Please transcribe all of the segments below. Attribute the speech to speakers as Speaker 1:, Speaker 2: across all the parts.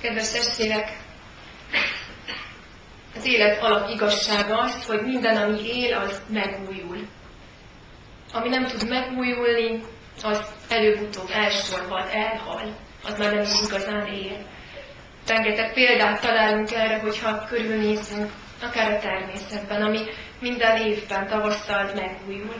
Speaker 1: Kedves testvérek, az élet alap igazsága az, hogy minden, ami él, az megújul. Ami nem tud megújulni, az előbb-utóbb elsorvad, elhal. Az már nem is igazán él. Rengeteg példát találunk erre, hogyha körülnézünk, akár a természetben, ami minden évben tavasszal megújul.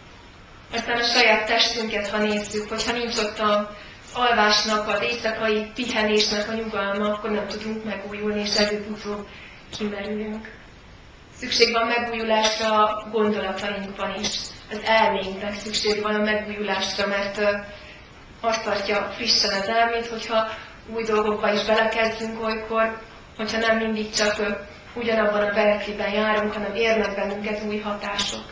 Speaker 1: Aztán a saját testünket, ha nézzük, hogyha nincs ott az alvásnak, az éjszakai pihenésnek a nyugalma, akkor nem tudunk megújulni, és előbb-utóbb kimerülünk. Szükség van megújulásra a gondolatainkban is. Az elménknek szükség van a megújulásra, mert azt tartja frissen az elmét, hogyha új dolgokba is belekezdünk olykor, hogyha nem mindig csak ugyanabban a berekliben járunk, hanem érnek bennünket új hatások.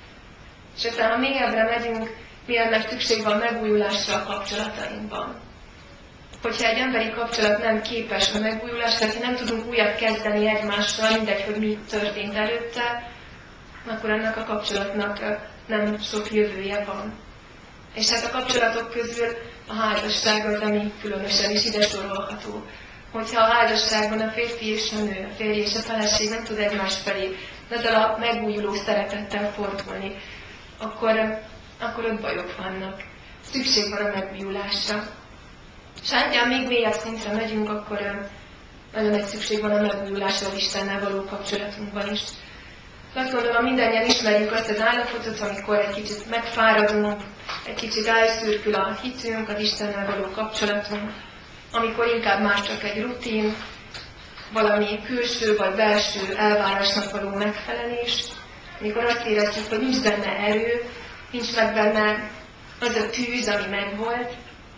Speaker 1: És aztán, ha mélyebbre megyünk, milyennek szükség van megújulásra a kapcsolatainkban. Hogyha egy emberi kapcsolat nem képes a megújulásra, ha nem tudunk újat kezdeni egymással, mindegy, hogy mi történt előtte, akkor ennek a kapcsolatnak nem sok jövője van. És hát a kapcsolatok közül a házasság az, ami különösen is ide sorolható. Hogyha a házasságban a férfi és a nő, a férj és a feleség nem tud egymás felé ezzel a megújuló szeretettel fordulni, akkor ott bajok vannak. Szükség van a megújulásra. És ha még mélyebb szintre megyünk, akkor nagyon nagy szükség van a megújulásra az Istennel való kapcsolatunkban is. Azt gondolom, mindannyian ismerjük azt az állapotot, amikor egy kicsit megfáradunk, egy kicsit elszürkül a hitünk, az Istennel való kapcsolatunk, amikor inkább már csak egy rutin, valami külső vagy belső elvárásnak való megfelelés, amikor azt érezzük, hogy nincs benne erő, nincs meg benne az a tűz, ami megvolt,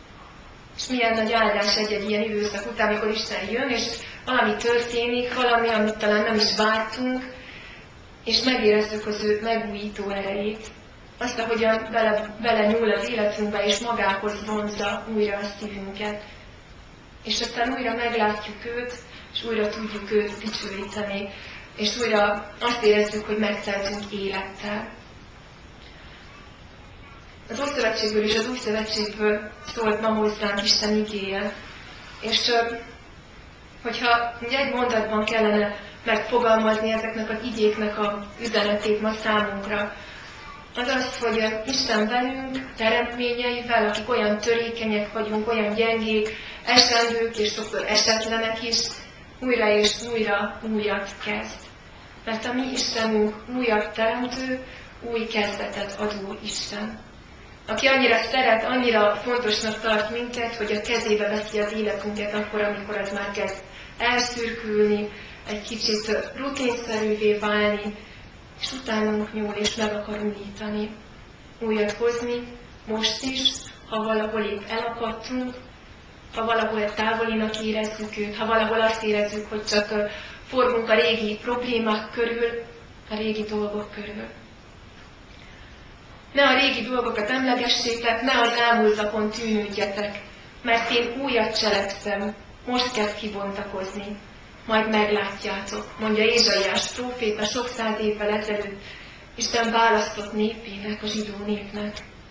Speaker 1: és milyen nagy áldás egy ilyen időszak után, amikor Isten jön, és valami történik, valami, amit talán nem is vártunk, és megérezzük az ő megújító erejét. Azt, ahogyan bele nyúl az életünkbe, és magához vonzza újra a szívünket. És aztán újra meglátjuk őt, és újra tudjuk őt dicsőíteni, és újra azt érezzük, hogy megteltünk élettel. Az Ószövetségből és az Új Szövetségből szólt ma hozzánk Isten igéje. És hogyha egy mondatban kellene megfogalmazni ezeknek az igéknek az üzenetét ma számunkra, az az, hogy Isten velünk, teremtményeivel, akik olyan törékenyek vagyunk, olyan gyengék, esendők és sokszor esetlenek is, újra és újra újat kezd. Mert a mi Istenünk újat teremtő, új kezdetet adó Isten. Aki annyira szeret, annyira fontosnak tart minket, hogy a kezébe veszi az életünket akkor, amikor az már kezd elszürkülni, egy kicsit rutinszerűvé válni, és utánunk nyúl és meg akar újítani, újat hozni, most is, ha valahol épp elakadtunk, ha valahol távolinak érezzük őt, ha valahol azt érezzük, hogy csak forgunk a régi problémák körül, a régi dolgok körül. Ne a régi dolgokat emlegessétek, ne az elmúltakon tűnődjetek, mert én újat cselekszem, most kezd kibontakozni. Majd meglátjátok, mondja Ézsaiás próféta sok száz évvel ezelőtt, Isten választott népének, a zsidó népnek.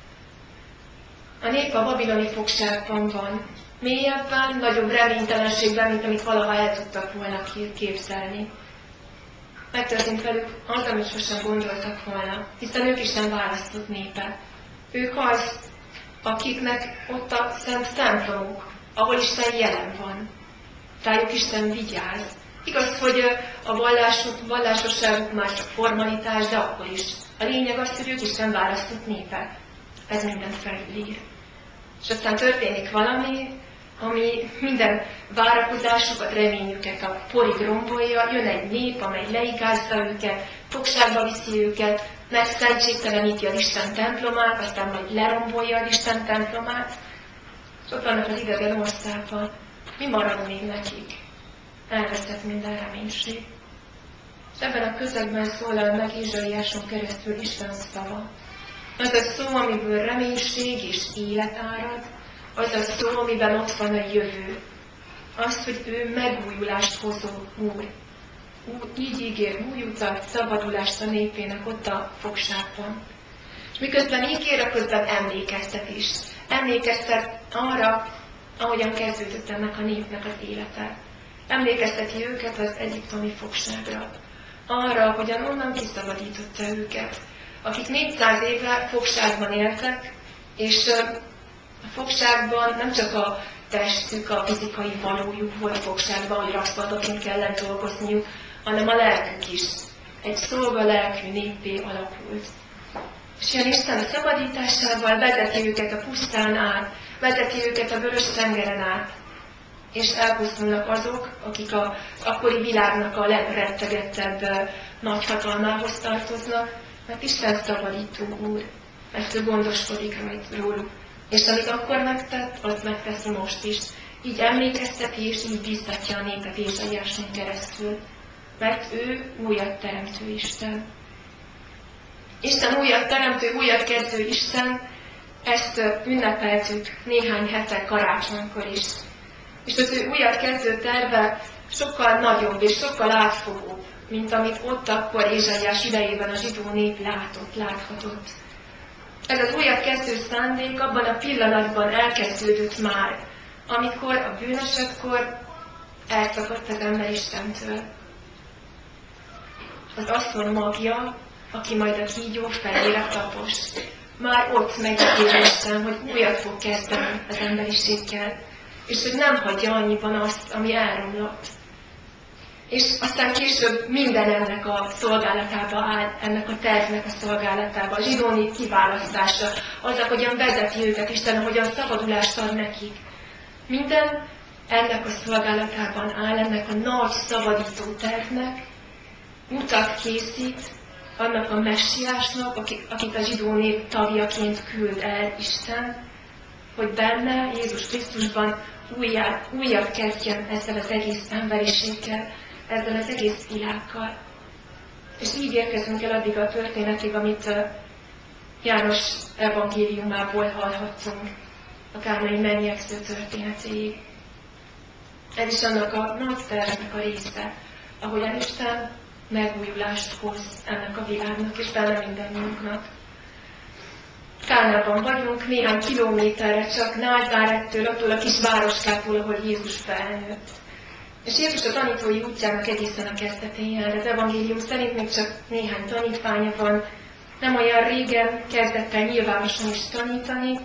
Speaker 1: A nép a babiloni fogságban van, mélyebben, nagyobb reménytelenségben, mint amit valaha el tudtak volna képzelni. Megtörtént velük az, amit sosem gondoltak volna, hiszen ők Isten választott népe. Ők az, akiknek ott a szent templomok, ahol Isten jelen van. Rájuk Isten vigyáz. Igaz, hogy a vallásosságuk már csak formalitás, de akkor is. A lényeg az, hogy ők Isten választott népe. Ez mindent felülír. És aztán történik valami, ami minden várakozásukat, reményüket a porig rombolja, jön egy nép, amely leigázza őket, fogságba viszi őket, megszentségteleníti az Isten templomát, aztán majd lerombolja az Isten templomát, és ott vannak az idegen országban. Mi marad még nekik? Elveszett minden reménység. És ebben a közegben szólal meg Ézsaiáson keresztül Isten szava. Az a szó, amiből reménység és élet árad, az a szó, amiben ott van a jövő. Az, hogy ő megújulást hozó Úr. Így ígér új utat, szabadulást a népének ott a fogságban. És miközben ígér, közben emlékeztet is. Emlékeztet arra, ahogyan kezdődött ennek a népnek az élete. Emlékezteti őket az egyiptomi fogságra. Arra, ahogyan onnan kiszabadította őket, akik 400 éve fogságban éltek, és a fogságban nem csak a testük, a fizikai valójuk volt fogságban, hogy rabszolgaként kellett dolgozniuk, hanem a lelkük is. Egy szolgalelkű néppé alakult. És jön Isten a szabadításával, vezeti őket a pusztán át, vezeti őket a Vörös-tengeren át, és elpusztulnak azok, akik az akkori világnak a legrettegettebb nagyhatalmához tartoznak, mert Isten szabadító Úr, mert ő gondoskodik róluk. És amit akkor megtett, azt megteszi most is. Így emlékezteti, és így bíztatja a népet Ézsaiáson keresztül. Mert ő újat teremtő Isten. Isten újat teremtő, újat kezdő Isten, ezt ünnepeltük néhány hete karácsonykor is. És az ő újat kezdő terve sokkal nagyobb és sokkal átfogóbb, mint amit ott akkor Ézsaiás idejében a zsidó nép láthatott. Ez az újat kezdő szándék abban a pillanatban elkezdődött már, amikor a bűnösökkor elszakadt az ember Istentől. Az asszony magja, aki majd a kígyó fejére tapos, már ott megígéri Isten, hogy újat fog kezdeni az emberiséggel, és hogy nem hagyja annyiban azt, ami elromlott. És aztán később minden ennek a szolgálatába áll, ennek a tervnek a szolgálatába, a zsidó nép kiválasztása, az, ahogyan vezeti őket Isten, ahogyan szabadulást ad nekik. Minden ennek a szolgálatában áll, ennek a nagy szabadító tervnek, utat készít annak a messiásnak, akit a zsidó nép tagjaként küld el Isten, hogy benne, Jézus Krisztusban újat kezdjen ezzel az egész emberiséggel, ezzel az egész világgal. És így érkezünk el addig a történetig, amit János evangéliumából hallhattunk, a kánai mennyegző történetéig. Ez is annak a nagy tervnek a része, ahogyan Isten megújulást hoz ennek a világnak és benne mindannyiunknak. Kánában vagyunk, néhány kilométerre csak Názárettől, attól a kis városkától, ahol Jézus felnőtt. És Jézus a tanítói útjának egészen a kezdetén jár. Az evangélium szerint még csak néhány tanítványa van, nem olyan régen kezdett el nyilvánosan is tanítani.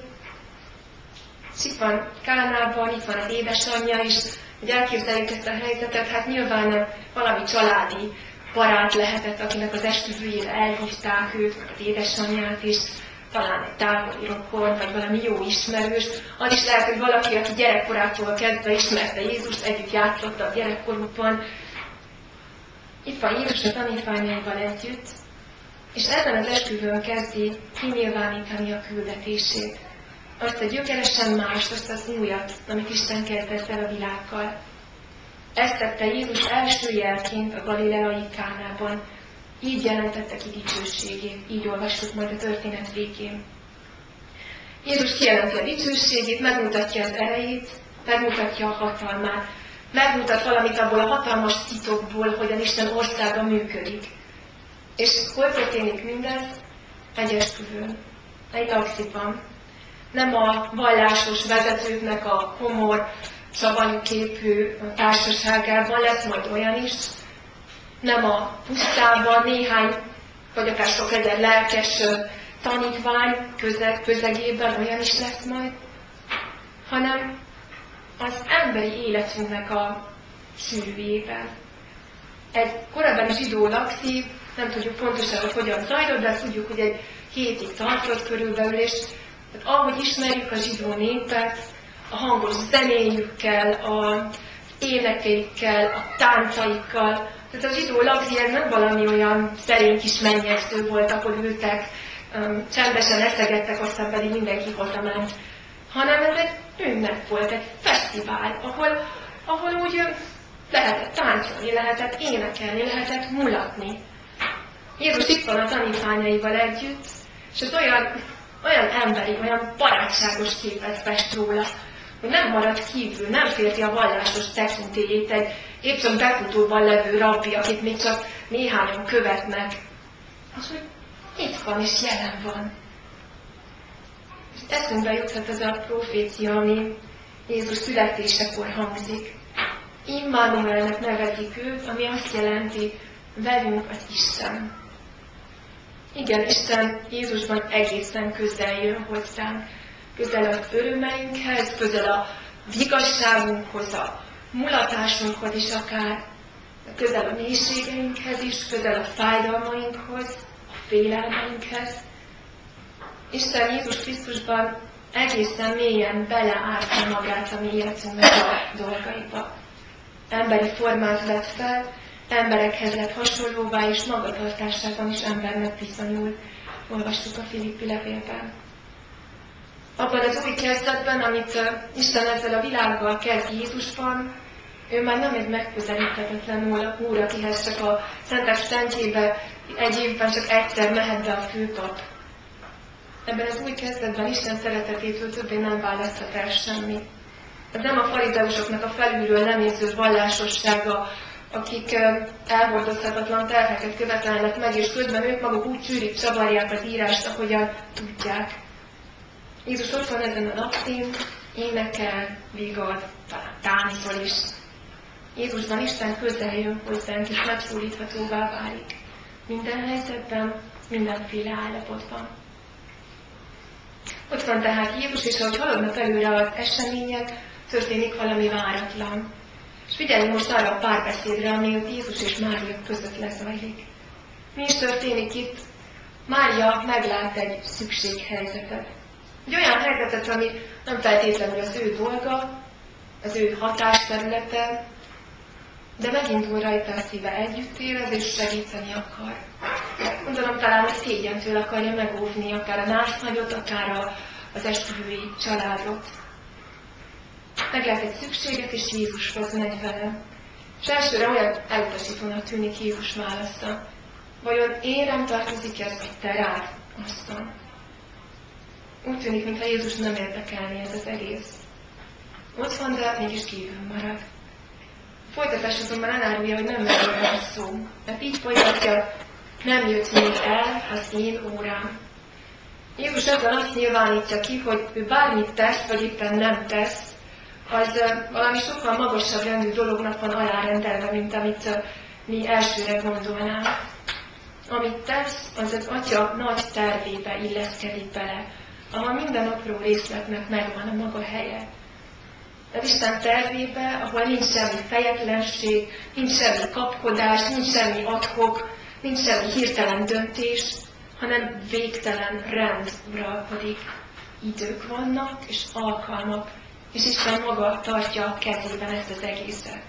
Speaker 1: És itt van Kánában, itt van az édesanyja is, hogy elképzeljük ezt a helyzetet, hát nyilván valami családi barát lehetett, akinek az esküvőjére elhívták őt, az édesanyját is, talán egy távoli rokon, vagy valami jó ismerős. Az is lehet, hogy valaki, aki gyerekkorától kezdve ismerte Jézust, együtt játszott a gyerekkorukban. Itt van Jézus a tanítványaival együtt, és ezen az esküvőn kezdi kinyilvánítani a küldetését. Azt a gyökeresen mást, azt az újat, amit Isten kezdett el a világgal. Ezt tette Jézus első jelként a galileai Kánában. Így jelentette ki dicsőségét, így olvassuk majd a történet végén. Jézus kijelenti a dicsőségét, megmutatja az erejét, megmutatja a hatalmát, megmutat valamit abból a hatalmas titokból, hogyan Isten országa működik. És hol történik mindez? Egy esküvőn, egy laksziban. Nem a vallásos vezetőknek a komor, savanyú képű társaságában, lesz majd olyan is, nem a pusztában néhány, vagy akár sok ezer lelkes tanítvány közegében, olyan is lesz majd, hanem az emberi életünknek a sűrűjében. Egy korábbi zsidó lakszív, nem tudjuk pontosan, hogy hogyan zajlott, de tudjuk, hogy egy hétig tartott körülbelül, és ahogy ismerjük a zsidó népet, a hangos zenéjükkel, az énekeikkel, a táncaikkal. Tehát a zsidó lakszív nem valami olyan szerény kis mennyegző volt, ahol ültek, csendesen eszegettek, aztán pedig mindenki hazament. Hanem ez egy ünnep volt, egy fesztivál, ahol úgy lehetett táncolni, lehetett énekelni, lehetett mulatni. Jézus itt van a tanítványaival együtt, és ez olyan emberi, olyan barátságos képet fest róla, hogy nem marad kívül, nem férti a vallásos tekintélyét egy épp csak befutóban levő rabbi, akit még csak néhányan követnek. Az, hogy itt van és jelen van. És eszünkbe juthat ez a profécia, ami Jézus születésekor hangzik. Immanuelnek nevezik őt, ami azt jelenti, velünk az Isten. Igen, Isten Jézusban egészen közel jön hozzánk. Közel az örömeinkhez, közel a vigasságunkhoz, a mulatásunkhoz is akár, közel a mélységeinkhez is, közel a fájdalmainkhoz, a félelmeinkhez. Isten Jézus Krisztusban egészen mélyen beleárta magát a mi életünknek a dolgaiba. Emberi formát vett fel, emberekhez lett hasonlóvá, és magatartásában is embernek bizonyul. Olvastuk a Filippi levélben. Abban az új kezdetben, amit Isten ezzel a világgal kezd Jézusban, ő már nem egy megközelíthetetlen úr, akihez csak a szentek szentjébe egy évben csak egyszer mehet be a főpap. Ebben az új kezdetben Isten szeretetétől többé nem választhat el semmi. Ez nem a farizeusoknak a felülről lenéző vallásossága, akik elhordozhatatlan terheket követelnek meg, és közben ők maguk úgy csűrik, csavarják az írást, ahogyan tudják. Jézus ott van ezen a napszín, énekel, vigad, táncol is. Jézusban Isten közel jön hozzánk, és megszólíthatóvá válik. Minden helyzetben, mindenféle állapotban. Ott van tehát Jézus, és ahogy haladnak előre az események, történik valami váratlan. És figyeljünk most arra a párbeszédre, ami ott Jézus és Mária között lezajlik. Mi is történik itt? Mária meglát egy szükséghelyzetet. Egy olyan helyzetet, ami nem feltétlenül az ő dolga, az ő hatásterülete, de megindul rajta a szíve, együtt érez és segíteni akar. Gondolom talán a szégyentől akarja megóvni, akár a násznagyot, akár az esküvői családot. Meglát egy szükséget, és Jézushoz megy vele. És elsőre olyan elutasítónak tűnik Jézus válasza. Vajon én nem tartozik ez, hogy te rád, asszony? Úgy tűnik, mintha Jézus nem érdekelné ez az egész. Ott van, de mégis kívül marad. A folytatás azonban elárulja, hogy nem erről van szó. Mert így folytatja, nem jött még el az én órám. Jézus ezzel azt nyilvánítja ki, hogy ő bármit tesz, vagy éppen nem tesz, az valami sokkal magasabb rendű dolognak van alárendelve, mint amit mi elsőre gondolnánk. Amit tesz, az az Atya nagy tervébe illeszkedik bele, ahol minden apró részletnek megvan a maga helye. Az Isten tervébe, ahol nincs semmi fejetlenség, nincs semmi kapkodás, nincs semmi ad-hoc, nincs semmi hirtelen döntés, hanem végtelen rend uralkodik. Idők vannak és alkalmak, és Isten maga tartja a kezében ezt az egészet.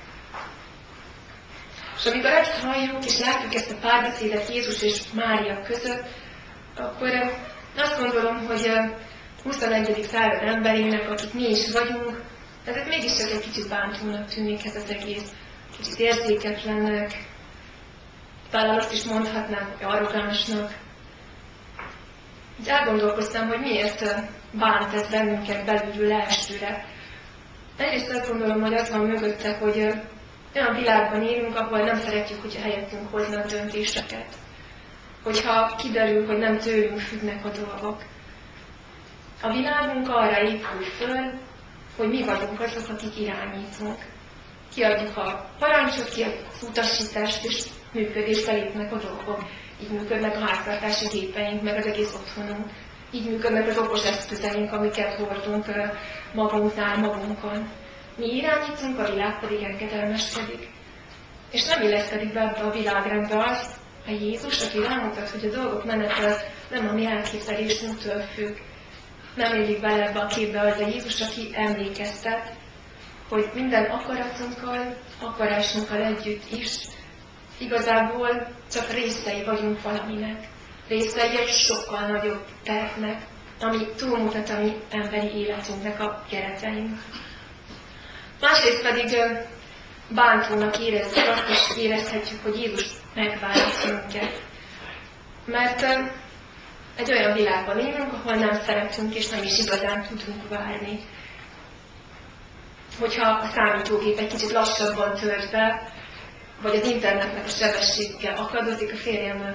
Speaker 1: És amikor ezt halljuk, és látjuk ezt a párbeszédet Jézus és Mária között, akkor azt gondolom, hogy 21. század emberének, akik mi is vagyunk, ezért mégiscsak egy kicsit bántónak tűnik ez az egész. Kicsit érzéketlennek, talán azt is mondhatnánk, hogy arrogánsnak. Így elgondolkoztam, hogy miért bánt ez bennünket belülről elsőre. Egyrészt azt gondolom, hogy az van mögötte, hogy olyan világban élünk, ahol nem szeretjük, hogyha helyettünk hoznak döntéseket. Hogyha kiderül, hogy nem tőlünk függnek a dolgok. A világunk arra épül föl, hogy mi vagyunk azok, akik irányítunk. Kiadjuk a parancsot, kiadjuk az utasítást, és működésbe lépnek a dolgok. Így működnek a háztartási gépeink, meg az egész otthonunk. Így működnek az okos eszközeink, amiket hordunk magunknál, magunkon. Mi irányítunk, a világ pedig engedelmeskedik. És nem illeszkedik be ebbe a világrendbe az, a Jézus, aki rámutat, hogy a dolgok menete nem a mi elképzelésünktől függ. Nem élik bele ebbe a képbe az a Jézus, aki emlékeztet, hogy minden akaratunkkal, akarásunkkal együtt is igazából csak részei vagyunk valaminek. Részei egy sokkal nagyobb tervnek, ami túlmutat a mi emberi életünknek a keretein. Másrészt pedig bántónak érezzük azt, és érezhetjük, hogy Jézus megválaszt minket. Mert egy olyan világban élünk, ahol nem szeretünk, és nem is igazán tudunk várni. Hogyha a számítógép egy kicsit lassabban tölt be, vagy az internetnek a sebességgel akadozik, a férjem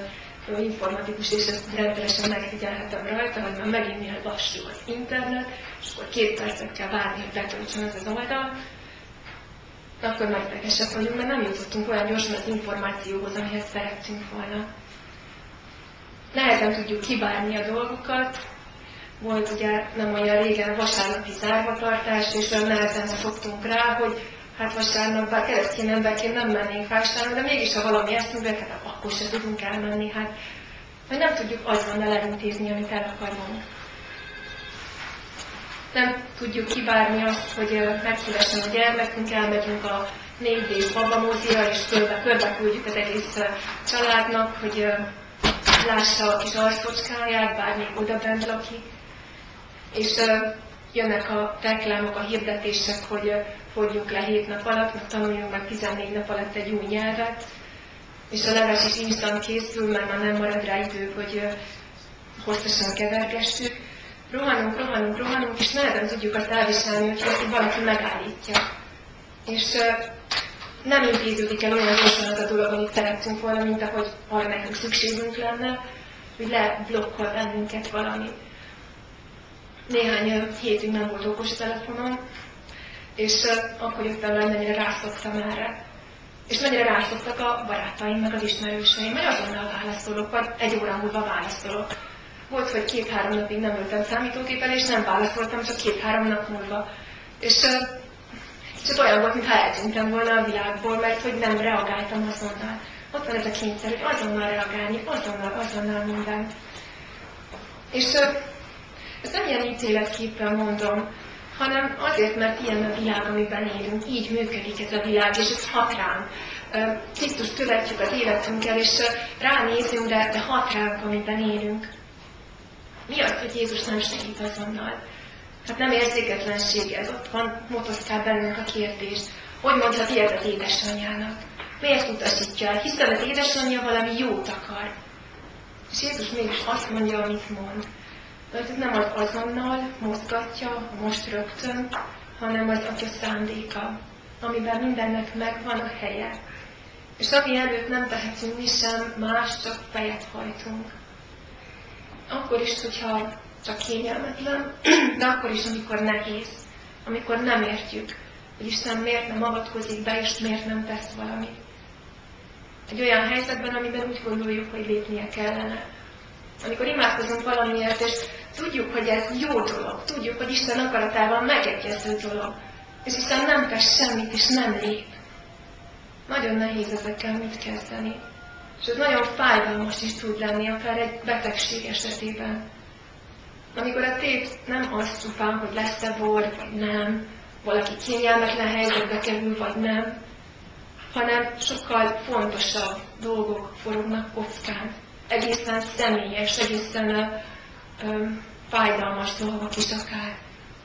Speaker 1: informatikus, és ezt rendszeresen megfigyelhetem rajta, hogy már megint milyen lassú az internet, és akkor 2 percet kell várni, hogy betöltsön ez az oldal, akkor megtekesek vagyunk, mert nem jutottunk olyan gyorsan az információhoz, amihez szerettünk volna. Nehezen tudjuk kivárni a dolgokat. Volt ugye nem olyan régen vasárnapi zárvatartás, és olyan nehezen fogtunk rá, hogy hát vasárnap, bár keresztény emberként nem mennénk vásárolni, de mégis, ha valami eszünkbe, hát akkor se tudunk elmenni, hát mert nem tudjuk azonnal elintézni, amit el akarunk. Nem tudjuk kivárni azt, hogy megszülessen a gyermekünk, elmegyünk a 4D babamózira, és körbe küldjük az egész családnak, hogy lássa a kis arcocskáját, bár még oda bent lakik. És jönnek a reklámok, a hirdetések, hogy fogjuk le 7 nap alatt, meg tanuljunk meg 14 nap alatt egy új nyelvet, és a leves is instant készül, mert már nem marad rá idő, hogy hosszasan kevergessük. Rohanunk, és nehezen tudjuk azt elviselni, hogy valaki megállítja. És nem intéződik el olyan gyorsan az a dolog, amit szerettünk volna, mint ahogy arra nekünk szükségünk lenne, hogy leblokkol bennünket valami. Néhány hétig nem volt okostelefonom, és akkor jöttem rá, mennyire rászoktam erre. És mennyire rászoktak a barátaim, meg az ismerőseim, mert azonnal válaszolok, vagy 1 óra múlva válaszolok. Volt, hogy 2-3 napig nem ültem számítógépen, és nem válaszoltam, csak 2-3 nap múlva. És kicsit olyan volt, mintha eltűntem volna a világból, mert hogy nem reagáltam azonnal. Ott van ez a kényszer, hogy azonnal reagálni, azonnal minden. És ezt nem ilyen ítéletképpen mondom, hanem azért, mert ilyen a világ, amiben élünk, így működik ez a világ, és ez hat ránk. Krisztust követjük az életünkkel, és ránézünk, de hat ránk, amiben élünk. Mi az, hogy Jézus nem segít azonnal? Hát nem érzéketlenség ez, ott van, motoszkál bennünk a kérdés. Hogy mondhat ilyet az édesanyjának? Miért utasítja el? Hiszen az édesanyja valami jót akar. És Jézus mégis azt mondja, amit mond. De ez nem az azonnal mozgatja, most rögtön, hanem az Atya szándéka, amiben mindennek megvan a helye. És ami előtt nem tehetünk mi sem, más, csak fejet hajtunk. Akkor is, hogyha csak kényelmetlen, de akkor is, amikor nehéz, amikor nem értjük, hogy Isten miért nem avatkozik be, és miért nem tesz valamit. Egy olyan helyzetben, amiben úgy gondoljuk, hogy lépnie kellene. Amikor imádkozunk valamiért, és tudjuk, hogy ez jó dolog, tudjuk, hogy Isten akaratával megegyező dolog, és Isten nem tesz semmit, és nem lép. Nagyon nehéz ezekkel mit kezdeni. És ez nagyon fájdalmas is tud lenni, akár egy betegség esetében. Amikor a tét nem az csupán, hogy lesz-e bor, vagy nem, valaki kényelmetlen helyzetbe kerül, vagy nem, hanem sokkal fontosabb dolgok forognak kockán. Egészen személyes, egészen fájdalmas dolgok is akár.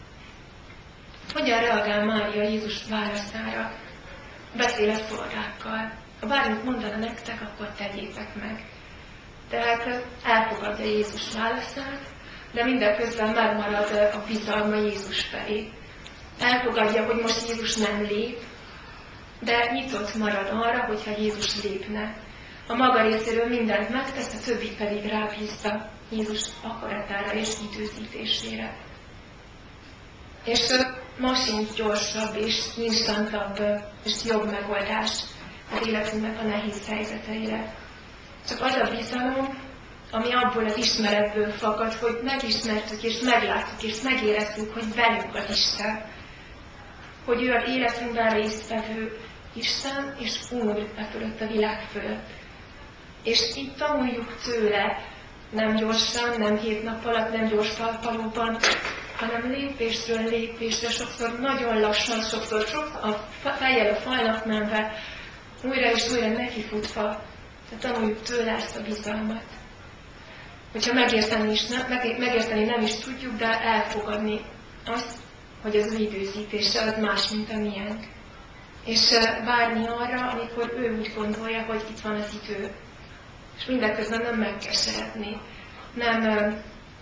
Speaker 1: Hogyan reagál Mária Jézus válaszára? Beszél a szolgákkal. Ha bármit mondana nektek, akkor tegyétek meg. Tehát elfogadja Jézus válaszát, de mindeközben megmarad a bizalma Jézus felé. Elfogadja, hogy most Jézus nem lép, de nyitott marad arra, hogyha Jézus lépne. A maga részéről mindent megtesz, a többi pedig rábízza Jézus akaratára és időzítésére. És ma sincs gyorsabb és instantabb és jobb megoldás az életünknek a nehéz helyzeteire. Csak az a bizalom, ami abból az ismeretből fakad, hogy megismertük és megláttuk és megéreztük, hogy velünk az Isten. Hogy ő az életünkben résztvevő Isten és Úr fölött a világ fölött. És így tanuljuk tőle, nem gyorsan, nem 7 nap alatt, nem gyors talpalóban, hanem lépésről lépésre, sokszor nagyon lassan, sokszor a fejjel a falnak menve, újra és újra nekifutva, tanuljuk tőle ezt a bizalmat. Hogyha megérteni nem is tudjuk, de elfogadni azt, hogy az ő időzítése az más, mint a miénk. És várni arra, amikor ő úgy gondolja, hogy itt van az idő. És mindeközben nem megkeseredni, nem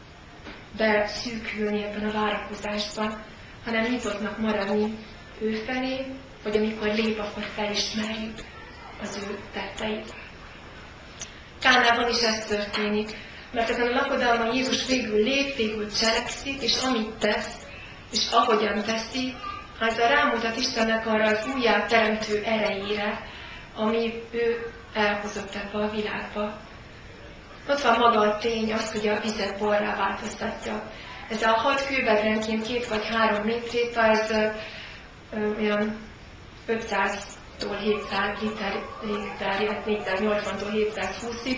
Speaker 1: beszűkülni ebben a várakozásban, hanem nyitottnak maradni ő felé, hogy amikor lép, akkor felismerjük az ő tetteit. Kánában is ez történik. Mert ezen a lakodalman Jézus végül lép, végül cselekszik, és amit tesz, és ahogyan teszi, ezzel rámutat Istennek arra az újjáteremtő erejére, ami ő elhozott ebbe a világba. Ott van maga a tény, az, hogy a vizet borrá változtatja. Ez a 6 hővedrenként 2 vagy 3 métréta, ez olyan 500-tól 700 literig terjed, 480-tól 720-ig.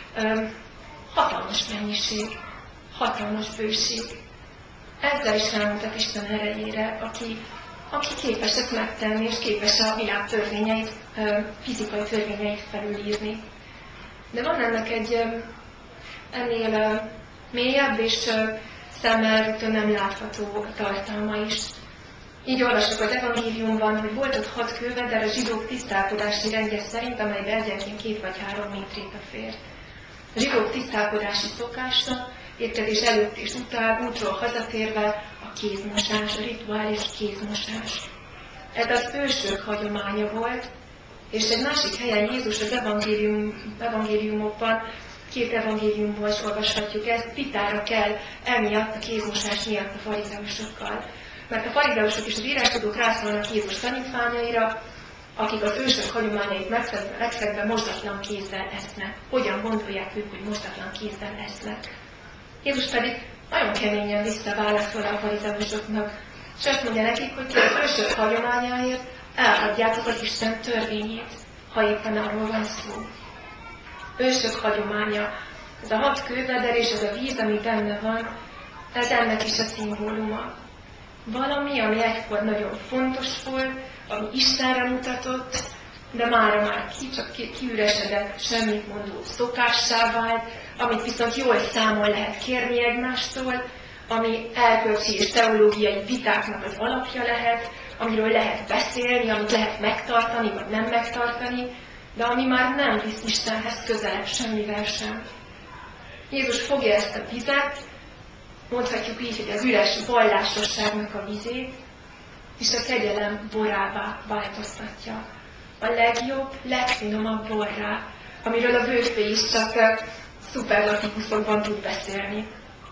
Speaker 1: Hatalmas mennyiség, hatalmas bőség. Ezzel is rámutat Isten erejére, aki képes ezt megtenni, és képes a világ törvényeit, fizikai törvényeit felülírni. De van ennek egy ennél mélyebb és szemmel rögtön nem látható tartalma is. Így olvasok az evangéliumban, hogy volt ott 6 kőveder a zsidók tisztálkodási rendje szerint, amelybe egyenként 2 vagy 3 métréta fért. A zsidók tisztálkodási szokása, étkezés előtt és után, útról hazatérve a kézmosás, a rituális kézmosás. Ez az ősök hagyománya volt, és egy másik helyen Jézus az evangéliumokban, 2 evangéliumból is olvashatjuk ezt, vitára kell emiatt a kézmosás miatt a farizeusokkal. Mert a farizeusok és az írástudók rászólnak Jézus tanítványaira, akik az ősök hagyományait megszegve mosdatlan kézzel esznek. Hogyan gondolják ők, hogy mosdatlan kézzel esznek? Jézus pedig nagyon keményen visszaválaszol a farizeusoknak, és azt mondja nekik, hogy az ősök hagyományáért elhagyjátok az Isten törvényét, ha éppen arról van szó. Ősök hagyománya, ez a 6 kőveder és ez a víz, ami benne van, ez ennek is a szimbóluma. Valami, ami egykor nagyon fontos volt, ami Istenre mutatott, de mára már csak kiüresedett, semmit mondó szokássá vált, amit viszont jól számon lehet kérni egymástól, ami erkölcsi és teológiai vitáknak az alapja lehet, amiről lehet beszélni, amit lehet megtartani, vagy nem megtartani, de ami már nem visz Istenhez közelebb semmivel sem. Jézus fogja ezt a vizet, mondhatjuk így, hogy az üres vallásosságnak a vizét, és a kegyelem borává változtatja. A legjobb, legfinomabb borrá, amiről a bőfé is csak szuperlatívuszokban tud beszélni.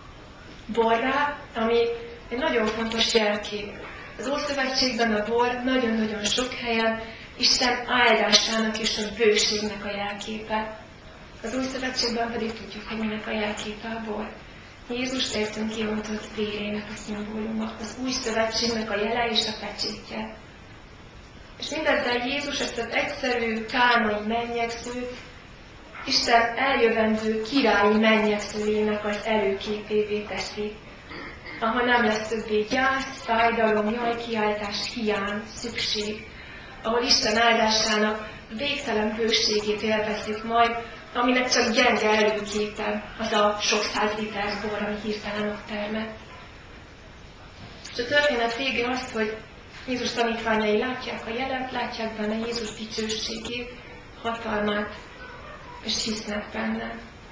Speaker 1: Borrá, ami egy nagyon fontos jelkép. Az Ószövetségben a bor nagyon-nagyon sok helyen Isten áldásának és a bőségnek a jelképe. Az Új Szövetségben pedig tudjuk, hogy minek a jelképe a bor. Jézus értünk kiontott vérének a szimbóluma, az Új Szövetségnek a jele és a pecsétje. És mindezzel Jézus ezt az egyszerű, kánai mennyegzőt Isten eljövendő királyi mennyegzőjének az előképévé teszi, ahol nem lesz többé gyász, fájdalom, jajkiáltás, hiány, szükség, ahol Isten áldásának végtelen bőségét élvezzük majd, aminek csak gyenge előképe az a sok száz liter bor, ami hirtelen ott termett. És a történet vége azt, hogy Jézus tanítványai látják a jelet, látják benne Jézus dicsőségét, hatalmát, és hisznek benne.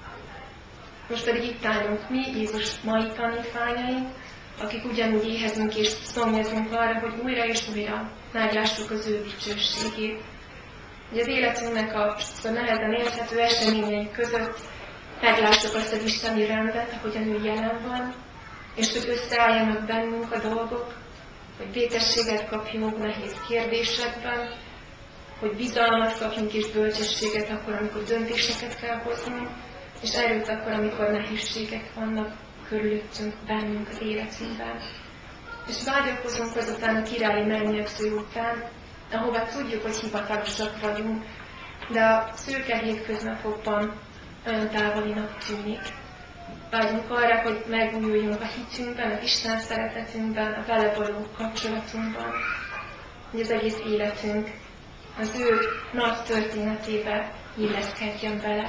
Speaker 1: Most pedig itt állunk mi, Jézus mai tanítványai, akik ugyanúgy éhezünk és szomjazunk arra, hogy újra és újra meglássuk az ő dicsőségét. Hogy az életünknek a nehezen érthető eseményei között meglássuk azt az isteni rendet, ahogyan ő jelen van, és hogy összeálljanak bennünk a dolgok, hogy békességet kapjunk nehéz kérdésekben, hogy bizalmat kapjunk és bölcsességet akkor, amikor döntéseket kell hoznunk, és erőt akkor, amikor nehézségek vannak körülöttünk, bennünk az életünkben. És vágyakozunk azután a királyi mennyegző után, ahova tudjuk, hogy hivatalosak vagyunk, de a szőke hétköznapokban olyan távolinak tűnik. Vágyunk arra, hogy megújuljunk a hitünkben, az Isten szeretetünkben, a vele való kapcsolatunkban, hogy az egész életünk az ő nagy történetébe illeszkedjen bele.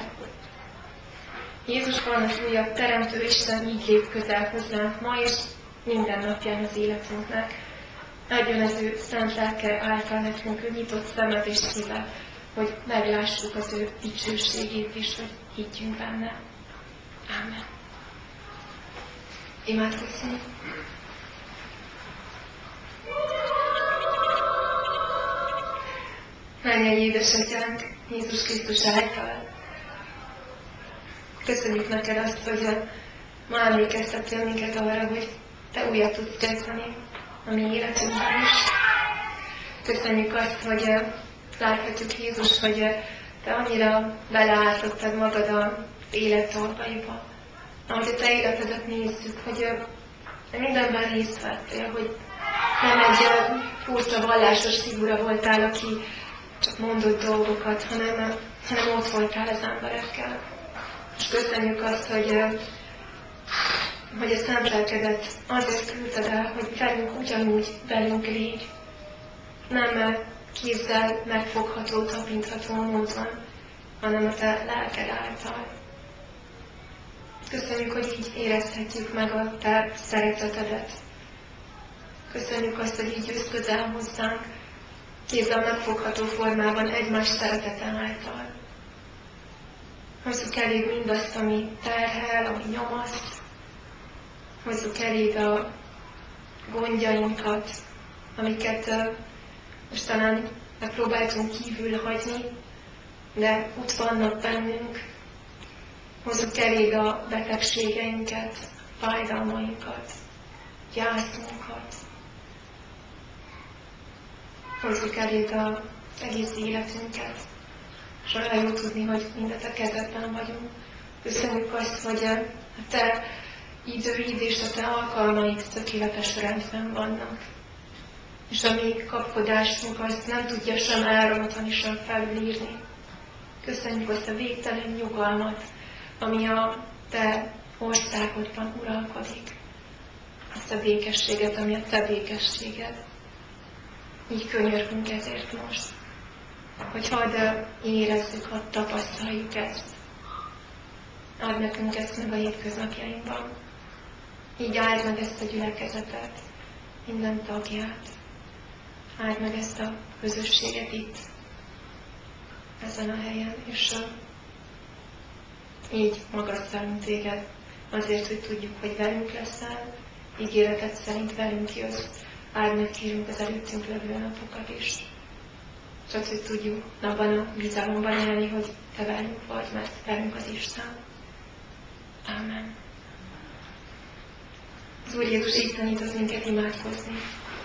Speaker 1: Jézusban az újabb teremtő Isten így lép közel hozzánk ma, és minden napján az életünknek. Adjon az ő szent lelke által nekünk ő nyitott szemet és szívet, hogy meglássuk az ő dicsőségét, és hogy higgyünk benne. Ámen. Imádkozzunk. Mennyei édesatyánk, Jézus Krisztus által, Köszönjük neked azt, hogy ma emlékeztettél minket arra, hogy te újat tudsz kezdeni a mi életünkben is. Köszönjük azt, hogy láthatjuk Jézus, hogy te annyira beleálltottad magad az élet dolgaiba. Ahogy a te életedet nézzük, hogy mindenben részt vettél, hogy nem egy furcsa vallásos figura voltál, aki csak mondott dolgokat, hanem ott voltál az emberekkel. És köszönjük azt, hogy a szent lelkedet azért küldted el, hogy velünk ugyanúgy velünk légy. Nem kézzel megfogható, tapintható módon, hanem a te lelked által. Köszönjük, hogy így érezhetjük meg a te szeretetedet. Köszönjük azt, hogy így jössz közel hozzánk, kézzel megfogható formában egymás szeretete által. Hozzuk eléd mindazt, ami terhel, ami nyomaszt. Hozzuk eléd a gondjainkat, amiket most talán megpróbáltunk kívül hagyni, de ott vannak bennünk. Hozzuk eléd a betegségeinket, fájdalmainkat, gyászunkat. Hozzuk eléd az egész életünket. És olyan jó tudni, hogy mindet a kezedben vagyunk. Köszönjük azt, hogy a te időid és a te alkalmaid tökéletes rendben vannak. És a mi kapkodásunk azt nem tudja sem elrontani, sem felülírni. Köszönjük azt a végtelen nyugalmat, ami a te országodban uralkodik. Azt a békességet, ami a te békességed. Így könyörgünk ezért most, hogy hadd érezzük, hadd tapasztaljuk ezt. Add nekünk ezt meg a hétköznapjainkban. Így áld meg ezt a gyülekezetet, minden tagját. Áld meg ezt a közösséget itt, ezen a helyen, és így magasztalunk téged azért, hogy tudjuk, hogy velünk leszel, ígéreted szerint velünk jössz. Áld meg, kérünk, az előttünk levő napokat is. Csak hogy tudjuk abban a bizalomban élni, hogy te velünk vagy, mert velünk az Isten. Amen. Az Úr Jézus így tanított minket imádkozni.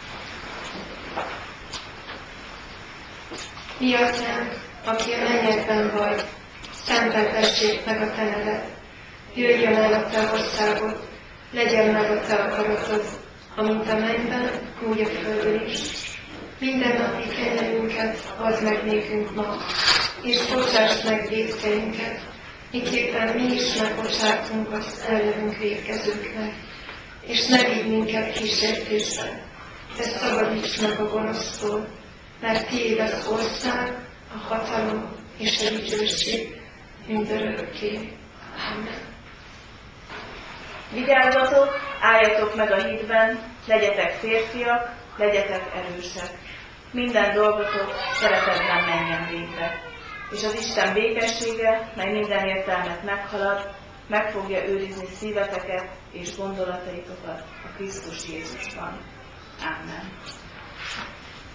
Speaker 1: Mi Atyánk, aki a mennyekben vagy, szenteltessék meg a te neved. Jöjjön el a te országod, legyen meg a te akaratod, amint a mennyben, úgy a földön is. Minden napi kenyerünket add meg nékünk ma, és bocsáss meg vétkeinket, miképpen mi is megbocsátunk az ellenünk vétkezőknek. És ne vigy minket kísértésbe, de szabadíts meg a gonosztól, mert tiéd az ország, a hatalom és a dicsőség mindörökké. Amen.
Speaker 2: Vigyázzatok, álljatok meg a hitben, legyetek férfiak, legyetek erősek. Minden dolgotok szeretetben menjen végbe. És az Isten békessége, mely minden értelmet meghalad, meg fogja őrizni szíveteket és gondolataitokat a Krisztus Jézusban. Amen.